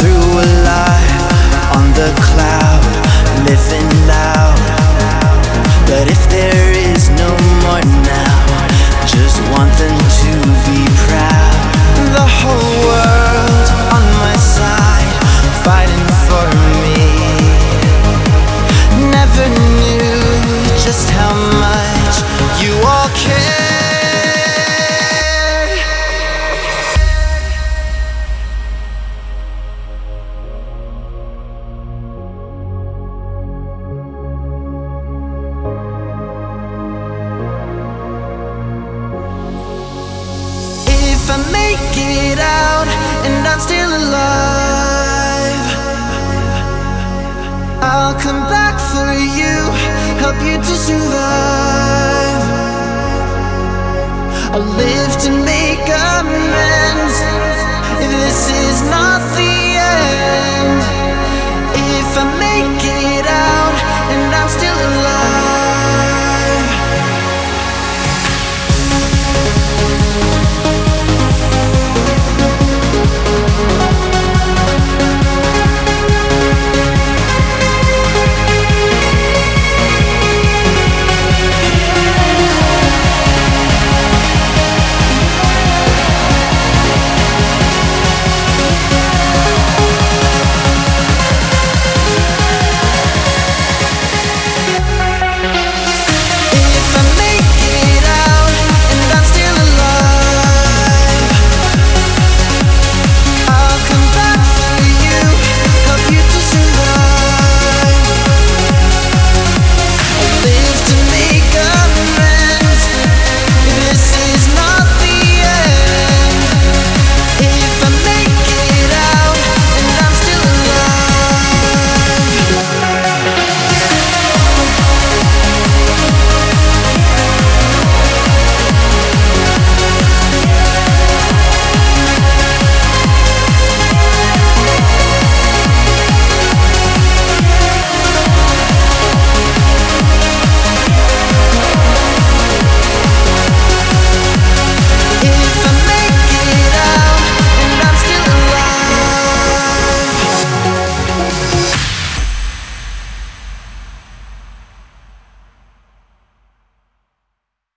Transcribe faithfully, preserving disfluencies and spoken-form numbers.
through a life on the cloud, living loud. But if there is no more now, just want them to be proud. The whole world on my side, fighting for me. Never knew just how much you all care. If I make it out and I'm still alive, I'll come back for you, help you to survive. I'll live to make amends if this is not the